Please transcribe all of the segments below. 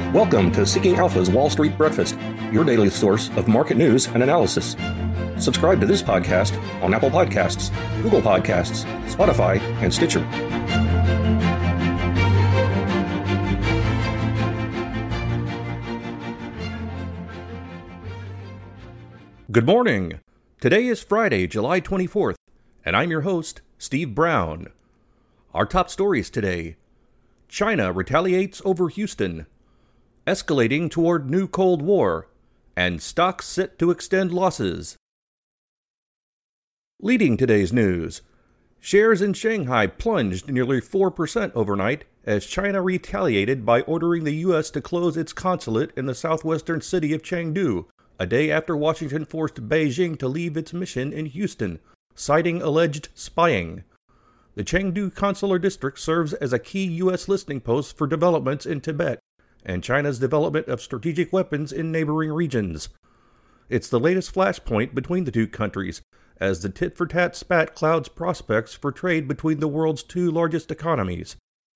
Welcome to Seeking Alpha's Wall Street Breakfast, your daily source of market news and analysis. Subscribe to this podcast on Apple Podcasts, Google Podcasts, Spotify, and Stitcher. Good morning. Today is Friday, July 24th, and I'm your host, Steve Brown. Our top stories today: China retaliates over Houston, escalating toward new Cold War, and stocks set to extend losses. Leading today's news, shares in Shanghai plunged nearly 4% overnight as China retaliated by ordering the U.S. to close its consulate in the southwestern city of Chengdu, a day after Washington forced Beijing to leave its mission in Houston, citing alleged spying. The Chengdu consular district serves as a key U.S. listening post for developments in Tibet and China's development of strategic weapons in neighboring regions. It's the latest flashpoint between the two countries, as the tit-for-tat spat clouds prospects for trade between the world's two largest economies.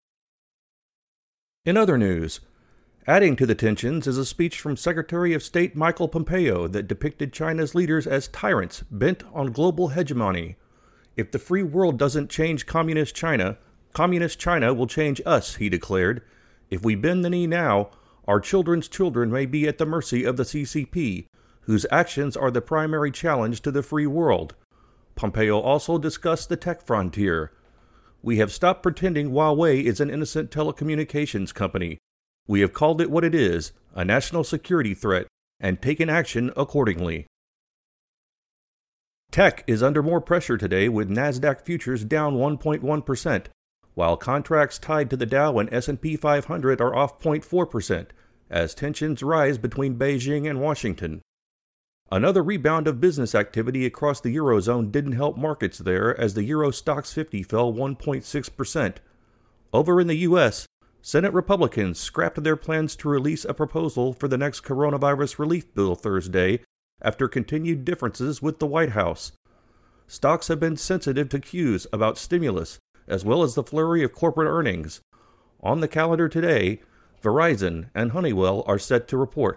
In other news, adding to the tensions is a speech from Secretary of State Michael Pompeo that depicted China's leaders as tyrants bent on global hegemony. If the free world doesn't change Communist China will change us, he declared. If we bend the knee now, our children's children may be at the mercy of the CCP, whose actions are the primary challenge to the free world. Pompeo also discussed the tech frontier. We have stopped pretending Huawei is an innocent telecommunications company. We have called it what it is, a national security threat, and taken action accordingly. Tech is under more pressure today, with Nasdaq futures down 1.1%. While contracts tied to the Dow and S&P 500 are off 0.4%, as tensions rise between Beijing and Washington. Another rebound of business activity across the Eurozone didn't help markets there, as the Euro Stoxx 50 fell 1.6%. Over in the U.S., Senate Republicans scrapped their plans to release a proposal for the next coronavirus relief bill Thursday after continued differences with the White House. Stocks have been sensitive to cues about stimulus, as well as the flurry of corporate earnings. On the calendar today, Verizon and Honeywell are set to report.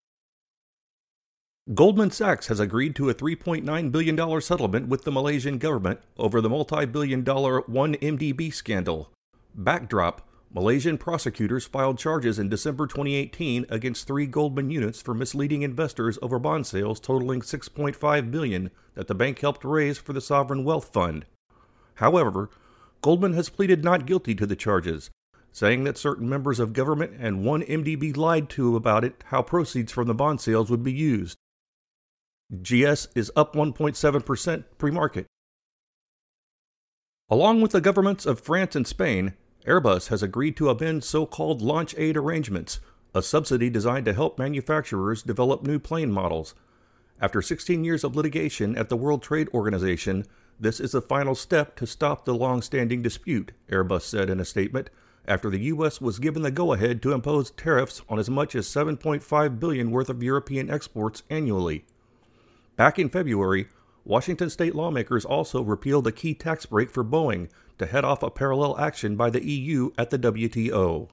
Goldman Sachs has agreed to a $3.9 billion settlement with the Malaysian government over the multi-billion-dollar 1MDB scandal. Backdrop: Malaysian prosecutors filed charges in December 2018 against 3 Goldman units for misleading investors over bond sales totaling $6.5 billion that the bank helped raise for the Sovereign Wealth Fund. However, Goldman has pleaded not guilty to the charges, saying that certain members of government and 1MDB lied to about how proceeds from the bond sales would be used. GS is up 1.7% pre-market. Along with the governments of France and Spain, Airbus has agreed to amend so-called launch aid arrangements, a subsidy designed to help manufacturers develop new plane models. After 16 years of litigation at the World Trade Organization, this is the final step to stop the long-standing dispute, Airbus said in a statement, after the U.S. was given the go-ahead to impose tariffs on as much as $7.5 billion worth of European exports annually. Back in February, Washington state lawmakers also repealed a key tax break for Boeing to head off a parallel action by the EU at the WTO.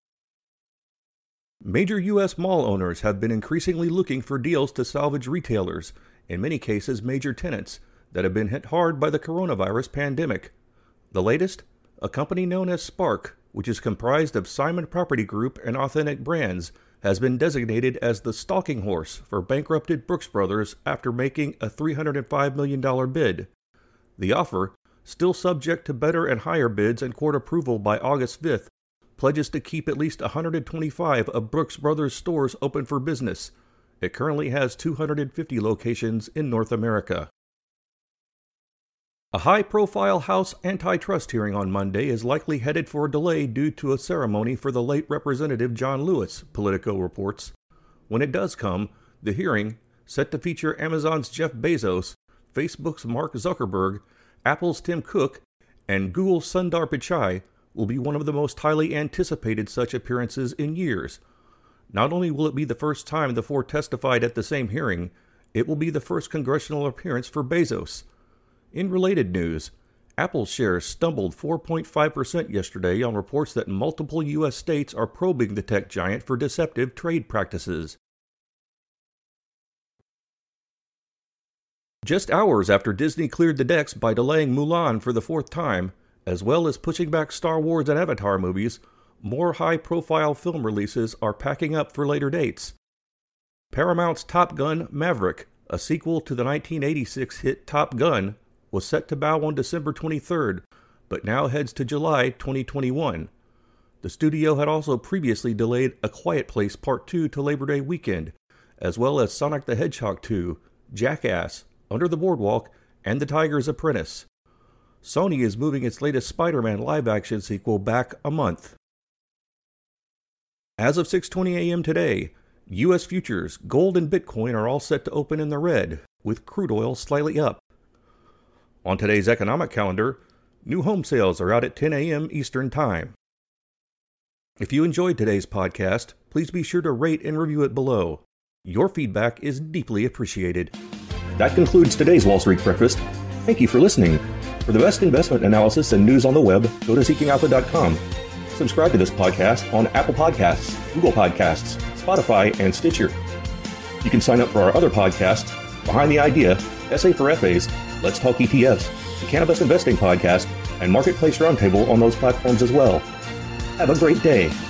Major U.S. mall owners have been increasingly looking for deals to salvage retailers, in many cases major tenants, that have been hit hard by the coronavirus pandemic. The latest? A company known as Spark, which is comprised of Simon Property Group and Authentic Brands, has been designated as the stalking horse for bankrupted Brooks Brothers after making a $305 million bid. The offer, still subject to better and higher bids and court approval by August 5th, pledges to keep at least 125 of Brooks Brothers stores open for business. It currently has 250 locations in North America. A high-profile House antitrust hearing on Monday is likely headed for a delay due to a ceremony for the late Representative John Lewis, Politico reports. When it does come, the hearing, set to feature Amazon's Jeff Bezos, Facebook's Mark Zuckerberg, Apple's Tim Cook, and Google's Sundar Pichai, will be one of the most highly anticipated such appearances in years. Not only will it be the first time the four testified at the same hearing, it will be the first congressional appearance for Bezos. In related news, Apple shares stumbled 4.5% yesterday on reports that multiple U.S. states are probing the tech giant for deceptive trade practices. Just hours after Disney cleared the decks by delaying Mulan for the fourth time, as well as pushing back Star Wars and Avatar movies, more high-profile film releases are packing up for later dates. Paramount's Top Gun: Maverick, a sequel to the 1986 hit Top Gun, was set to bow on December 23rd, but now heads to July 2021. The studio had also previously delayed A Quiet Place Part 2 to Labor Day weekend, as well as Sonic the Hedgehog 2, Jackass, Under the Boardwalk, and The Tiger's Apprentice. Sony is moving its latest Spider-Man live-action sequel back a month. As of 6:20 a.m. today, U.S. futures, gold, and Bitcoin are all set to open in the red, with crude oil slightly up. On today's economic calendar, new home sales are out at 10 a.m. Eastern Time. If you enjoyed today's podcast, please be sure to rate and review it below. Your feedback is deeply appreciated. That concludes today's Wall Street Breakfast. Thank you for listening. For the best investment analysis and news on the web, go to seekingalpha.com. Subscribe to this podcast on Apple Podcasts, Google Podcasts, Spotify, and Stitcher. You can sign up for our other podcasts, Behind the Idea, SA for FAs, Let's Talk ETFs, the Cannabis Investing Podcast, and Marketplace Roundtable on those platforms as well. Have a great day.